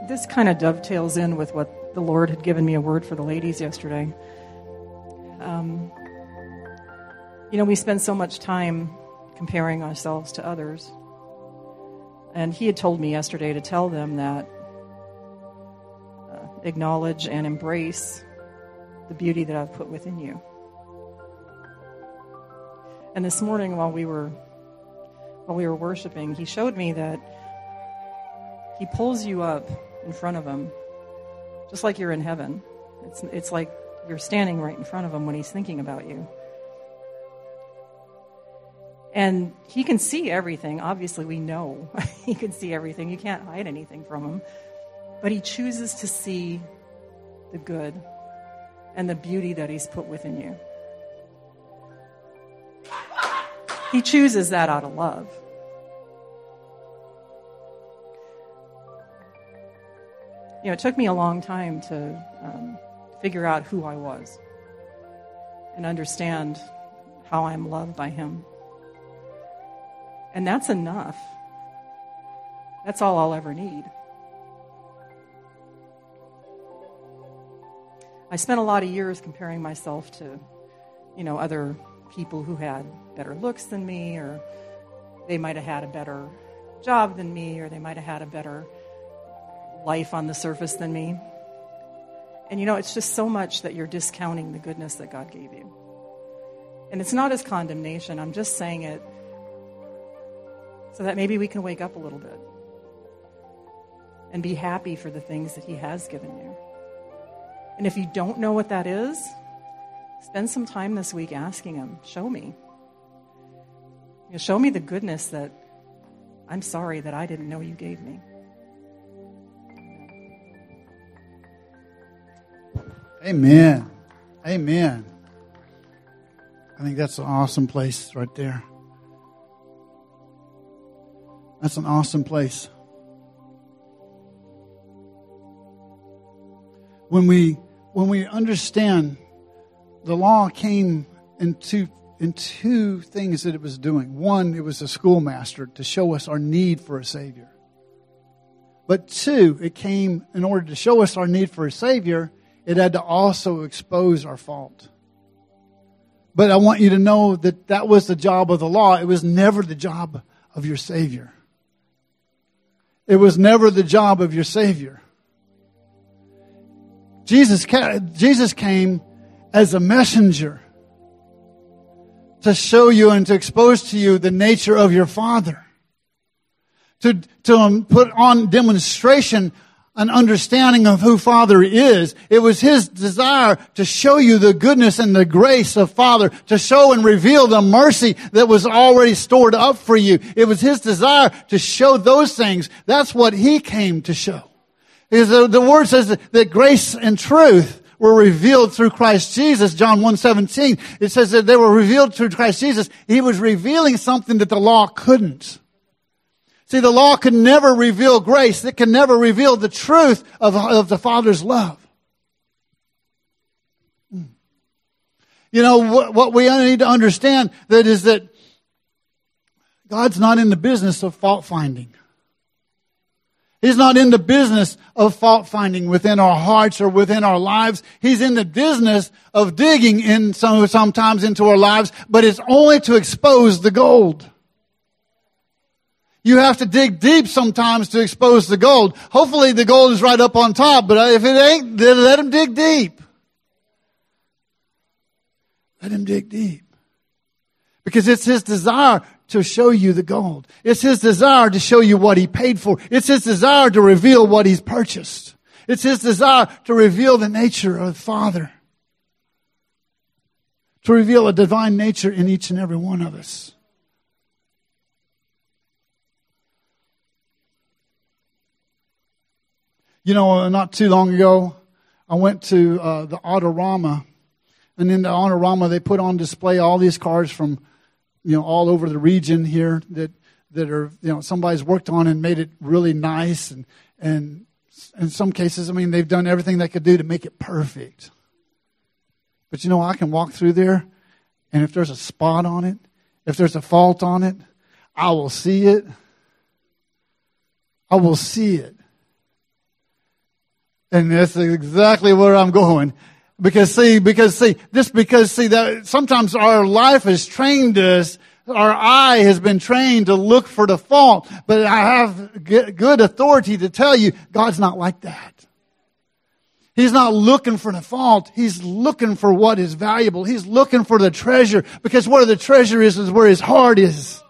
This kind of dovetails in with what the Lord had given me a word for the ladies yesterday. We spend so much time comparing ourselves to others. And he had told me yesterday to tell them that acknowledge and embrace the beauty that I've put within you. And this morning while we were worshiping, he showed me that he pulls you up in front of him, just like you're in heaven. It's like you're standing right in front of him when he's thinking about you. And he can see everything. Obviously, we know he can see everything. You can't hide anything from him. But he chooses to see the good and the beauty that he's put within you. He chooses that out of love. It took me a long time to figure out who I was and understand how I'm loved by him. And that's enough. That's all I'll ever need. I spent a lot of years comparing myself to, other people who had better looks than me, or they might have had a better job than me, or they might have had a better life on the surface than me. And it's just so much that you're discounting the goodness that God gave you. And it's not as condemnation. I'm just saying it so that maybe we can wake up a little bit and be happy for the things that he has given you. And if you don't know what that is, spend some time this week asking him, show me. Show me the goodness that I'm sorry that I didn't know you gave me. Amen. Amen. I think that's an awesome place right there. That's an awesome place. When we understand the law came in two things that it was doing. One, it was a schoolmaster to show us our need for a Savior. But two, it came in order to show us our need for a Savior, it had to also expose our fault. But I want you to know that that was the job of the law. It was never the job of your Savior. It was never the job of your Savior. Jesus came as a messenger to show you and to expose to you the nature of your Father. To put on demonstration an understanding of who Father is. It was his desire to show you the goodness and the grace of Father, to show and reveal the mercy that was already stored up for you. It was his desire to show those things. That's what he came to show. Because the word says that grace and truth were revealed through Christ Jesus. John 1:17. It says that they were revealed through Christ Jesus. He was revealing something that the law couldn't. See, the law could never reveal grace. It can never reveal the truth of the Father's love. What we need to understand that is that God's not in the business of fault finding. He's not in the business of fault finding within our hearts or within our lives. He's in the business of digging in sometimes into our lives, but it's only to expose the gold. You have to dig deep sometimes to expose the gold. Hopefully the gold is right up on top, but if it ain't, then let him dig deep. Let him dig deep. Because it's his desire to show you the gold. It's his desire to show you what he paid for. It's his desire to reveal what he's purchased. It's his desire to reveal the nature of the Father. To reveal a divine nature in each and every one of us. Not too long ago, I went to the Autorama. And in the Autorama, they put on display all these cars from, all over the region here that are, somebody's worked on and made it really nice. And in some cases, they've done everything they could do to make it perfect. But I can walk through there, and if there's a spot on it, if there's a fault on it, I will see it. I will see it. And that's exactly where I'm going. Because that sometimes our life has trained us, our eye has been trained to look for the fault. But I have good authority to tell you, God's not like that. He's not looking for the fault. He's looking for what is valuable. He's looking for the treasure. Because where the treasure is where his heart is.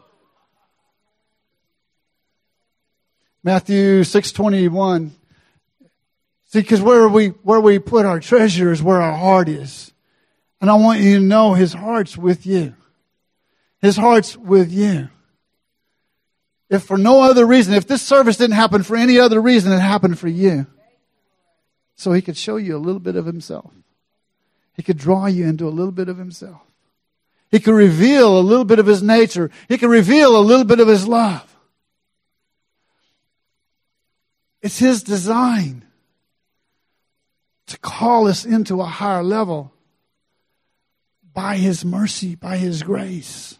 Matthew 6:21. See, because where we put our treasure is where our heart is. And I want you to know his heart's with you. His heart's with you. If for no other reason, if this service didn't happen for any other reason, it happened for you. So he could show you a little bit of himself. He could draw you into a little bit of himself. He could reveal a little bit of his nature. He could reveal a little bit of his love. It's his design to call us into a higher level by his mercy, by his grace.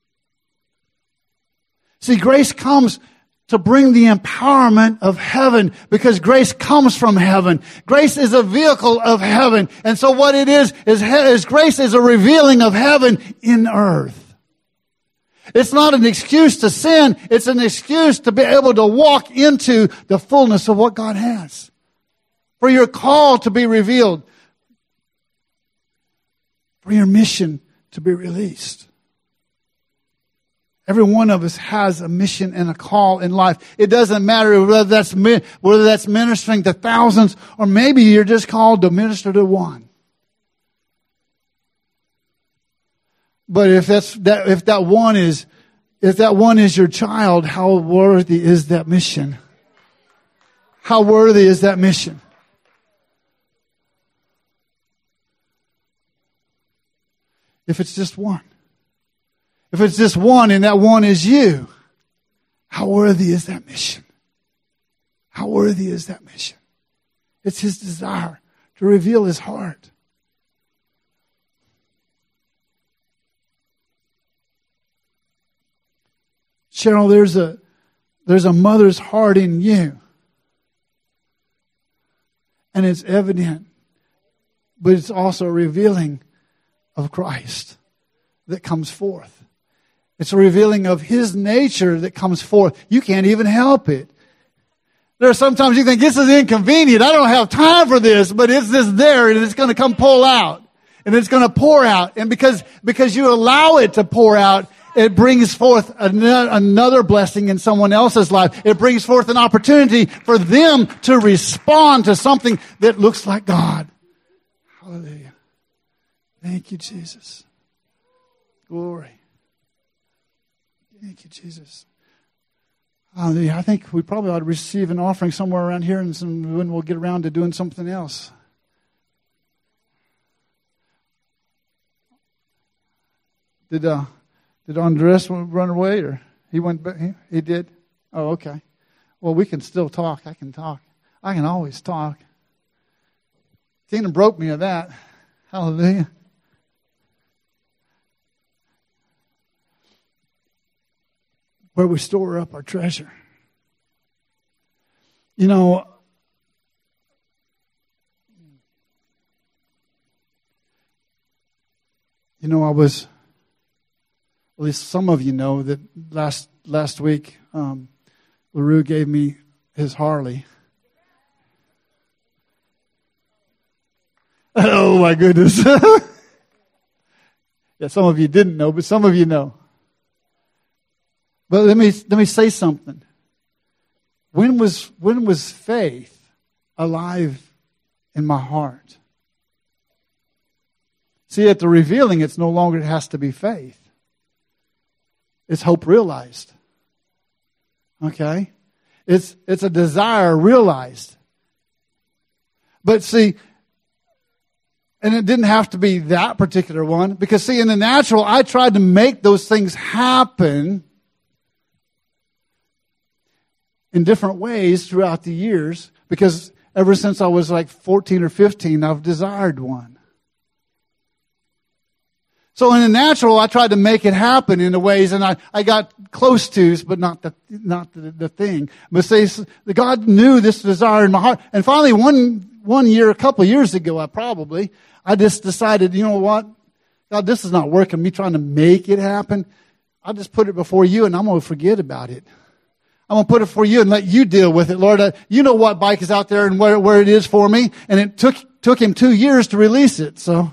See, grace comes to bring the empowerment of heaven because grace comes from heaven. Grace is a vehicle of heaven. And so what it is grace is a revealing of heaven in earth. It's not an excuse to sin. It's an excuse to be able to walk into the fullness of what God has. For your call to be revealed. For your mission to be released. Every one of us has a mission and a call in life. It doesn't matter whether that's ministering to thousands or maybe you're just called to minister to one. But if that one is your child, how worthy is that mission? How worthy is that mission? If it's just one. If it's just one and that one is you, how worthy is that mission? How worthy is that mission? It's his desire to reveal his heart. Cheryl, there's a mother's heart in you. And it's evident, but it's also revealing of Christ that comes forth. It's a revealing of his nature that comes forth. You can't even help it. There are sometimes you think, this is inconvenient. I don't have time for this, but it's just there and it's going to come pull out. And it's going to pour out. And because you allow it to pour out, it brings forth another blessing in someone else's life. It brings forth an opportunity for them to respond to something that looks like God. Hallelujah. Thank you, Jesus. Glory. Thank you, Jesus. Hallelujah. I think we probably ought to receive an offering somewhere around here and when we'll get around to doing something else. Did Andres run away or he went back? He did? Oh, okay. Well, we can still talk. I can talk. I can always talk. Tina broke me of that. Hallelujah. Where we store up our treasure. You know, I was, at least some of you know that last week, LaRue gave me his Harley. Oh my goodness. Yeah, some of you didn't know, but some of you know. But let me say something. When was faith alive in my heart? See, at the revealing, it's no longer it has to be faith. It's hope realized. Okay? It's a desire realized. But see, and it didn't have to be that particular one. Because see, in the natural, I tried to make those things happen in different ways throughout the years, because ever since I was like 14 or 15, I've desired one. So in the natural, I tried to make it happen in the ways, and I got close to, but not the thing. But say, God knew this desire in my heart. And finally, one year, a couple of years ago, I just decided, you know what? God, this is not working. Me trying to make it happen. I'll just put it before you, and I'm going to forget about it. I'm going to put it for you and let you deal with it, Lord. You know what bike is out there and where it is for me. And it took him 2 years to release it. So,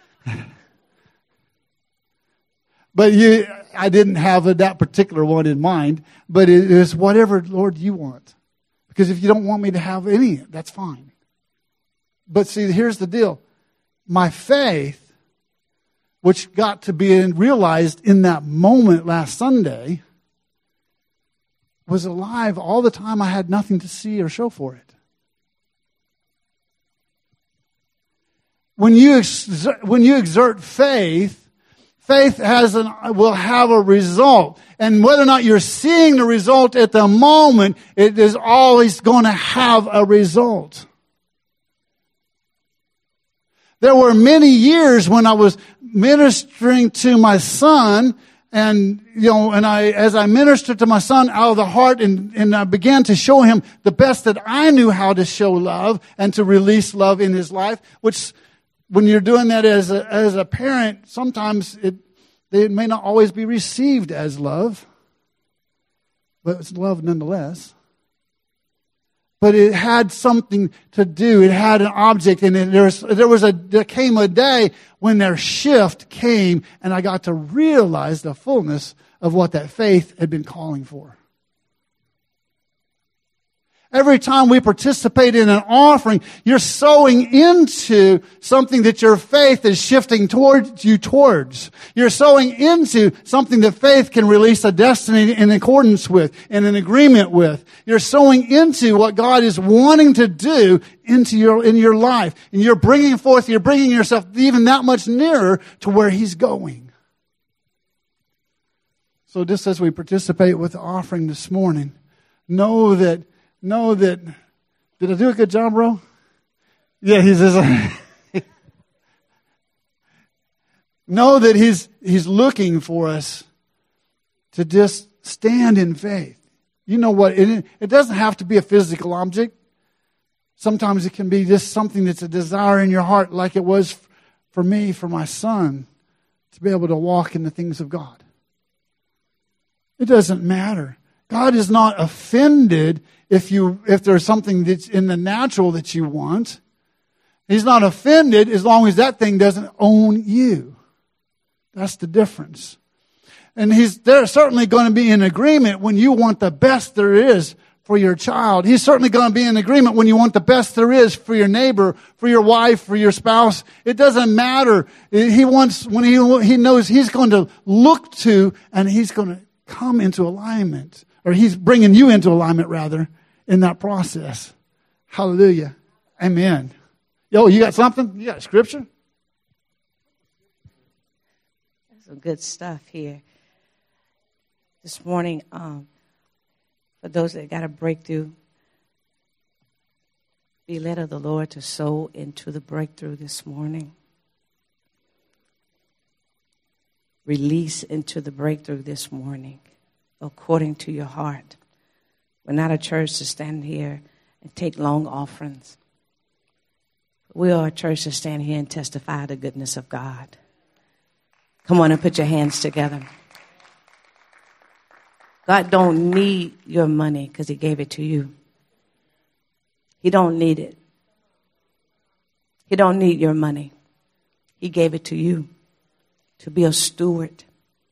but I didn't have that particular one in mind. But it is whatever, Lord, you want. Because if you don't want me to have any, that's fine. But see, here's the deal. My faith, which got to be realized in that moment last Sunday, was alive all the time I had nothing to see or show for it. When you exert faith, faith will have a result. And whether or not you're seeing the result at the moment, it is always going to have a result. There were many years when I was ministering to my son, and as I ministered to my son out of the heart, and I began to show him the best that I knew how to show love and to release love in his life, which when you're doing that as a parent, sometimes it may not always be received as love, but it's love nonetheless. But it had something to do. It had an object, and there came a day when their shift came, and I got to realize the fullness of what that faith had been calling for. Every time we participate in an offering, you're sowing into something that your faith is shifting towards. You're sowing into something that faith can release a destiny in accordance with, in an agreement with. You're sowing into what God is wanting to do in your life. And you're bringing yourself even that much nearer to where He's going. So just as we participate with the offering this morning, know that, did I do a good job, bro? Yeah, he says, know that he's looking for us to just stand in faith. You know what? It doesn't have to be a physical object. Sometimes it can be just something that's a desire in your heart, like it was for me, for my son, to be able to walk in the things of God. It doesn't matter. God is not offended if there's something that's in the natural that you want. He's not offended as long as that thing doesn't own you. That's the difference. And they're certainly going to be in agreement when you want the best there is for your child. He's certainly going to be in agreement when you want the best there is for your neighbor, for your wife, for your spouse. It doesn't matter. He knows he's going to look to, and he's going to come into alignment. Or he's bringing you into alignment, rather, in that process. Hallelujah. Amen. Yo, you got something? You got a scripture? That's some good stuff here. This morning, for those that got a breakthrough, be led of the Lord to sow into the breakthrough this morning. Release into the breakthrough this morning, according to your heart. We're not a church to stand here and take long offerings. We are a church to stand here and testify the goodness of God. Come on and put your hands together. God don't need your money because He gave it to you. He don't need it. He don't need your money. He gave it to you to be a steward.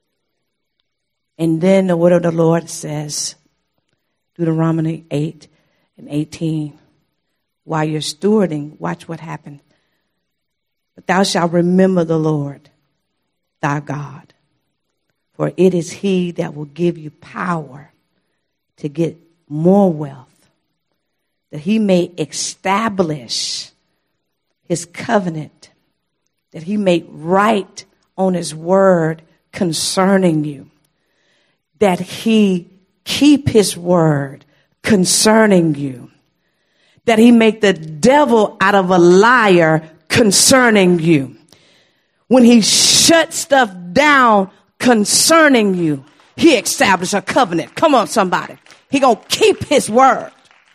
And then the word of the Lord says, Deuteronomy 8:18, while you're stewarding, watch what happens. But thou shalt remember the Lord, thy God, for it is He that will give you power to get more wealth, that He may establish His covenant, that He may write on His word concerning you, that He keep His word concerning you, that He make the devil out of a liar concerning you. When he shut stuff down concerning you, he established a covenant. Come on, somebody. He gonna keep his word.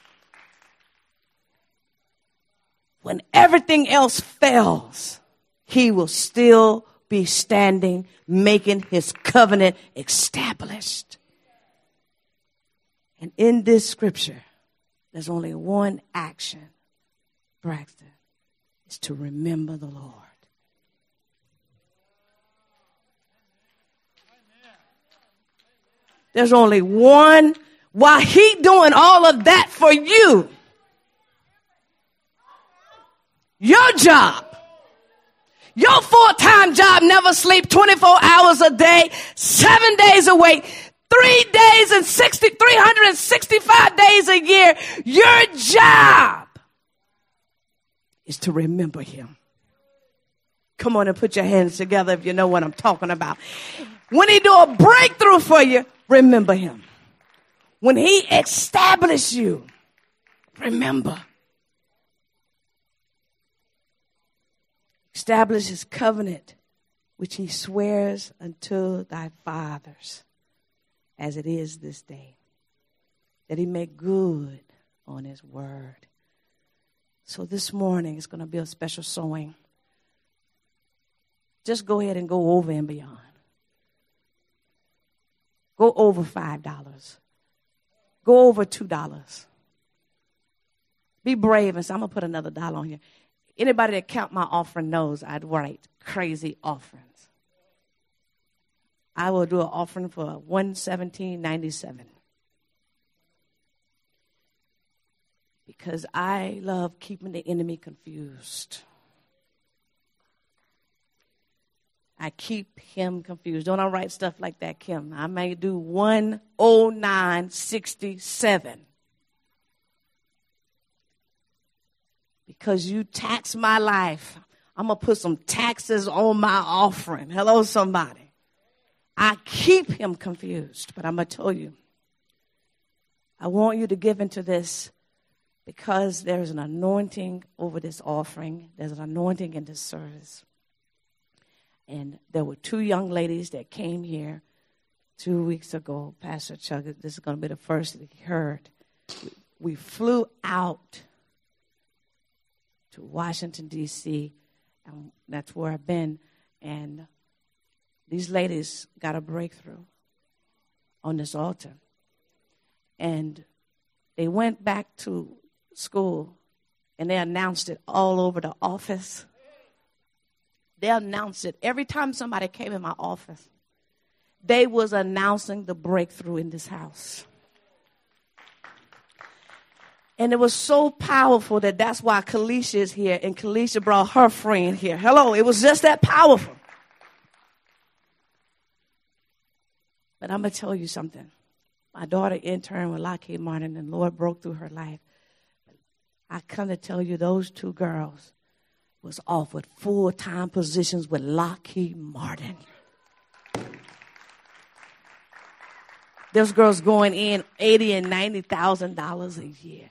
When everything else fails, he will still be standing, making his covenant established. And in this scripture, there's only one action, Braxton, is to remember the Lord. There's only one. While he doing all of that for you, your job, your full-time job, never sleep 24 hours a day, 7 days a week, 365 days a year. Your job is to remember him. Come on and put your hands together if you know what I'm talking about. When he do a breakthrough for you, remember him. When he established you, remember. Establish his covenant, which he swears unto thy fathers, as it is this day, that he make good on his word. So this morning is going to be a special sowing. Just go ahead and go over and beyond. Go over $5. Go over $2. Be brave and say, I'm going to put another dollar on here. Anybody that count my offering knows I'd write crazy offerings. I will do an offering for $117.97. Because I love keeping the enemy confused. I keep him confused. Don't I write stuff like that, Kim? I may do 109.67. Because you tax my life, I'm going to put some taxes on my offering. Hello, somebody. I keep him confused, but I'm going to tell you, I want you to give into this because there's an anointing over this offering. There's an anointing in this service. And there were two young ladies that came here 2 weeks ago. Pastor Chuck, this is going to be the first that he heard. We flew out to Washington, D.C., and that's where I've been. And these ladies got a breakthrough on this altar. And they went back to school, and they announced it all over the office. They announced it. Every time somebody came in my office, they was announcing the breakthrough in this house. And it was so powerful that's why Kalisha is here, and Kalisha brought her friend here. Hello, it was just that powerful. But I'm going to tell you something. My daughter interned with Lockheed Martin, and the Lord broke through her life. I come to tell you those two girls was offered full-time positions with Lockheed Martin. Those girls going in $80,000 and $90,000 a year.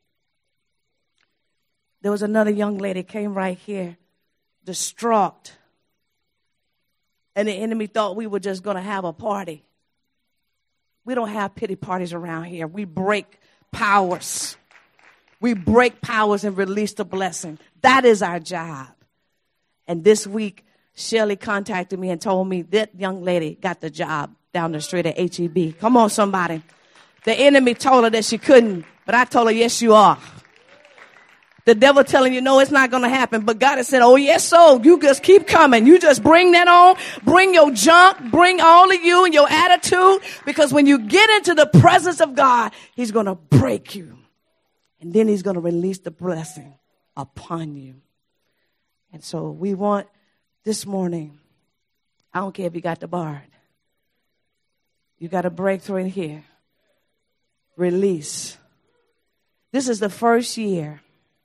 There was another young lady came right here, distraught. And the enemy thought we were just going to have a party. We don't have pity parties around here. We break powers. We break powers and release the blessing. That is our job. And this week, Shelley contacted me and told me that young lady got the job down the street at HEB. Come on, somebody. The enemy told her that she couldn't, but I told her, yes, you are. The devil telling you, no, it's not going to happen. But God has said, oh, yes, so you just keep coming. You just bring that on. Bring your junk. Bring all of you and your attitude. Because when you get into the presence of God, he's going to break you. And then he's going to release the blessing upon you. And so we want this morning, I don't care if you got the barred. You got a breakthrough in here. Release. This is the first year.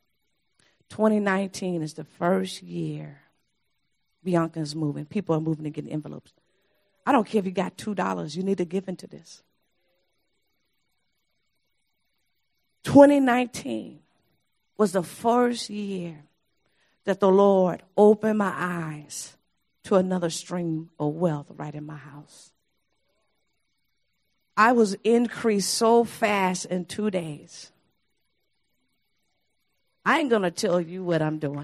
2019 is the first year Bianca's moving. People are moving and getting envelopes. I don't care if you got $2. You need to give into this. 2019 was the first year that the Lord opened my eyes to another stream of wealth right in my house. I was increased so fast in 2 days. I ain't going to tell you what I'm doing.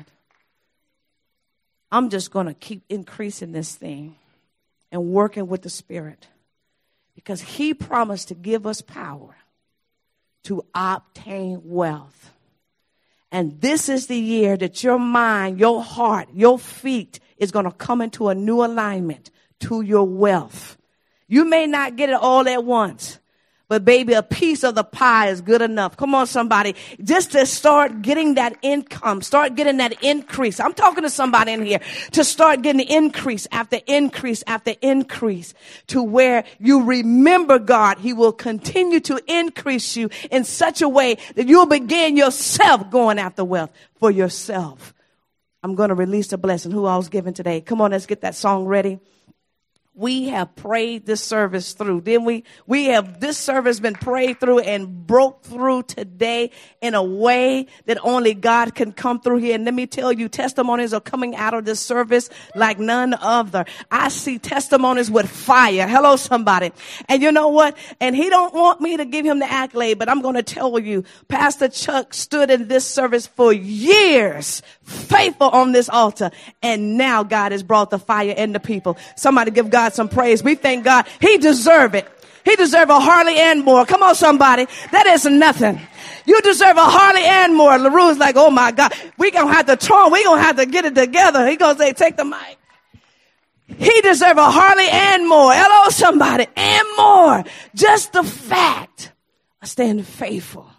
I'm just going to keep increasing this thing and working with the Spirit, because he promised to give us power to obtain wealth. And this is the year that your mind, your heart, your feet is going to come into a new alignment to your wealth. You may not get it all at once, but baby, a piece of the pie is good enough. Come on, somebody. Just to start getting that income, start getting that increase. I'm talking to somebody in here to start getting increase after increase after increase, to where you remember God. He will continue to increase you in such a way that you'll begin yourself going after wealth for yourself. I'm going to release the blessing. Who all's giving today? Come on, let's get that song ready. We have prayed this service through. Then this service been prayed through and broke through today in a way that only God can come through here. And let me tell you, testimonies are coming out of this service like none other. I see testimonies with fire. Hello, somebody. And you know what? And he don't want me to give him the accolade, but I'm going to tell you, Pastor Chuck stood in this service for years, faithful on this altar. And now God has brought the fire in the people. Somebody give God some praise. We thank God. He deserve it. He deserve a Harley and more. Come on, somebody. That is nothing. You deserve a Harley and more. LaRue's like, oh my God, we gonna have to turn. We gonna have to get it together. He gonna say, take the mic. He deserve a Harley and more. Hello, somebody. And more. Just the fact of staying faithful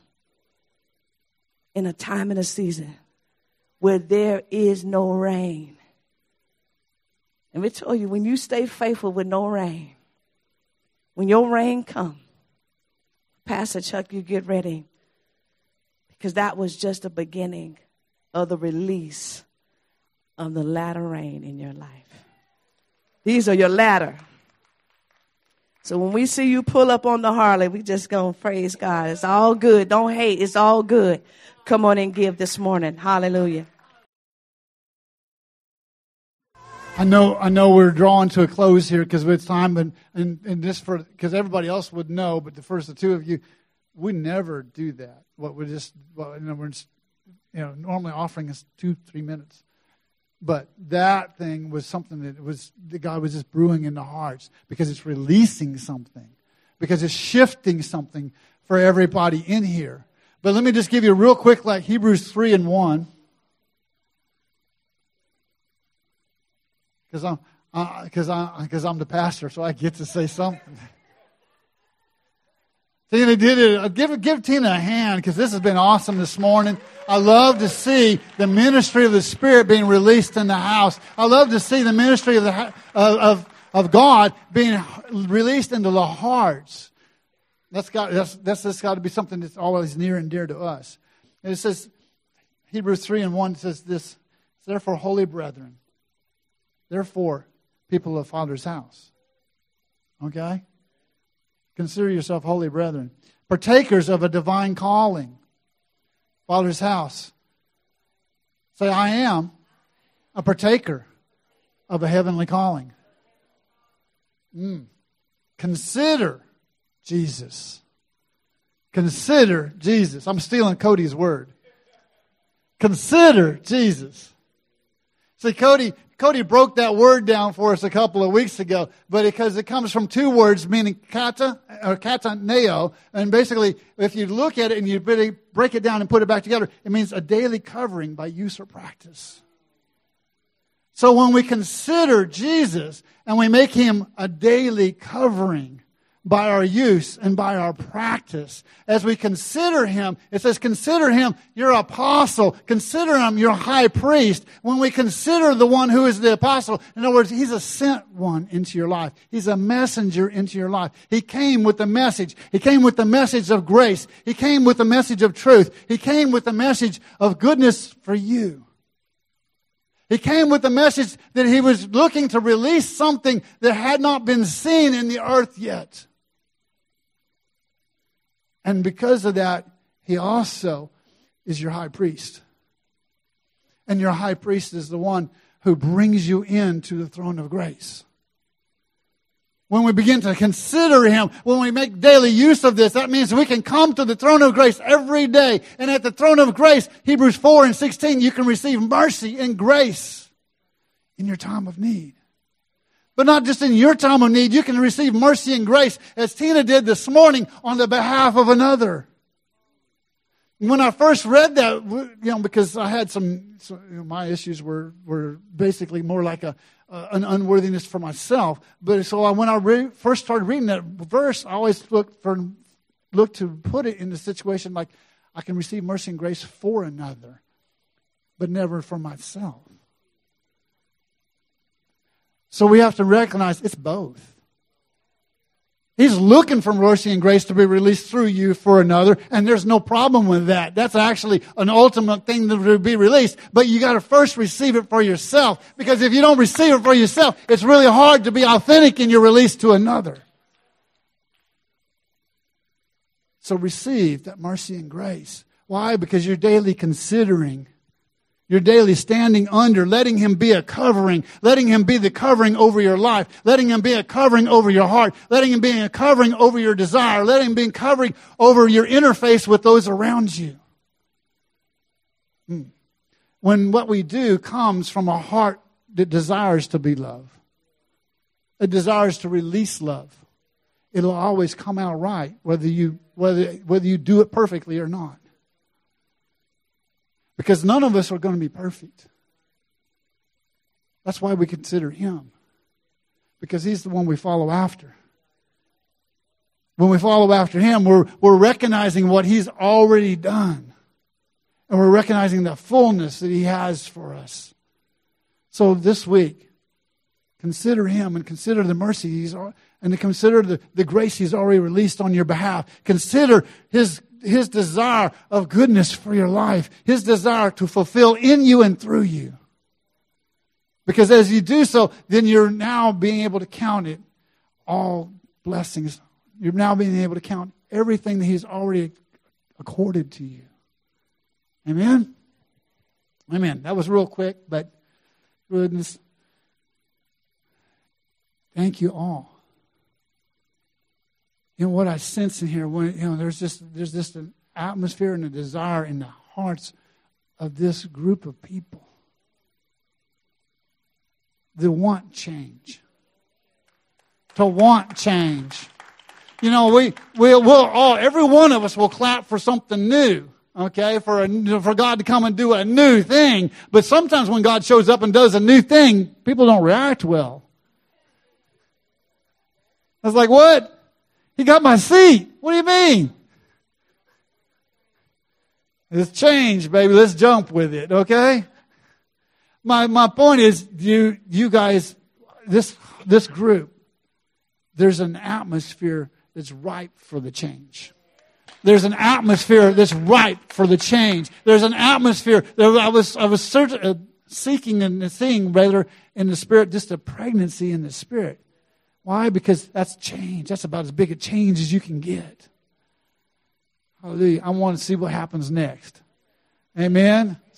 in a time and a season where there is no rain. Let me tell you, when you stay faithful with no rain, when your rain comes, Pastor Chuck, you get ready, because that was just the beginning of the release of the latter rain in your life. These are your latter. So when we see you pull up on the Harley, we just gonna praise God. It's all good. Don't hate. It's all good. Come on and give this morning. Hallelujah. I know we're drawing to a close here because it's time, and just because everybody else would know, but for the two of you, we never do that. We're normally offering us 2-3 minutes, but that thing was something that God was just brewing in the hearts, because it's releasing something, because it's shifting something for everybody in here. But let me just give you a real quick, like Hebrews 3:1. Because I'm the pastor, so I get to say something. Tina did it. Give Tina a hand, because this has been awesome this morning. I love to see the ministry of the Spirit being released in the house. I love to see the ministry of God being released into the hearts. That's got to be something that's always near and dear to us. And it says, Hebrews 3:1 says this: therefore, holy brethren, therefore, people of Father's house. Okay? Consider yourself holy brethren, partakers of a divine calling. Father's house. Say, I am a partaker of a heavenly calling. Consider Jesus. Consider Jesus. I'm stealing Cody's word. Consider Jesus. See, Cody broke that word down for us a couple of weeks ago, but because it comes from two words meaning kata or kataneo, and basically if you look at it and you really break it down and put it back together, it means a daily covering by use or practice. So when we consider Jesus and we make him a daily covering by our use and by our practice, as we consider him, it says, consider him your apostle, consider him your high priest. When we consider the one who is the apostle, in other words, he's a sent one into your life. He's a messenger into your life. He came with the message. He came with the message of grace. He came with the message of truth. He came with the message of goodness for you. He came with the message that he was looking to release something that had not been seen in the earth yet. And because of that, he also is your high priest. And your high priest is the one who brings you into the throne of grace. When we begin to consider Him, when we make daily use of this, that means we can come to the throne of grace every day. And at the throne of grace, Hebrews 4:16, you can receive mercy and grace in your time of need. But not just in your time of need, you can receive mercy and grace as Tina did this morning on the behalf of another. When I first read that, because I had my issues were basically more like an unworthiness for myself. But so when I first started reading that verse, I always looked to put it in the situation like I can receive mercy and grace for another, but never for myself. So we have to recognize it's both. He's looking for mercy and grace to be released through you for another, and there's no problem with that. That's actually an ultimate thing to be released, but you got to first receive it for yourself, because if you don't receive it for yourself, it's really hard to be authentic in your release to another. So receive that mercy and grace. Why? Because you're daily considering. You're daily standing under, letting Him be a covering, letting Him be the covering over your life, letting Him be a covering over your heart, letting Him be a covering over your desire, letting Him be a covering over your interface with those around you. When what we do comes from a heart that desires to be loved, it desires to release love, it'll always come out right, whether you do it perfectly or not. Because none of us are going to be perfect. That's why we consider Him. Because He's the one we follow after. When we follow after Him, we're recognizing what He's already done. And we're recognizing the fullness that He has for us. So this week, consider Him and consider the mercy and consider the grace He's already released on your behalf. Consider His desire of goodness for your life. His desire to fulfill in you and through you. Because as you do so, then you're now being able to count it all blessings. You're now being able to count everything that He's already accorded to you. Amen? Amen. That was real quick, but goodness. Thank you all. What I sense in here, there's just an atmosphere and a desire in the hearts of this group of people that want change. To want change. We'll all, every one of us will clap for something new. Okay, for God to come and do a new thing. But sometimes when God shows up and does a new thing, people don't react well. I was like, what? He got my seat. What do you mean? It's change, baby. Let's jump with it, okay? My point is, you guys, this group, there's an atmosphere that's ripe for the change. There's an atmosphere that's ripe for the change. There's an atmosphere that I was seeking and seeing, rather, in the Spirit, just a pregnancy in the Spirit. Why? Because that's change. That's about as big a change as you can get. Hallelujah. I want to see what happens next. Amen.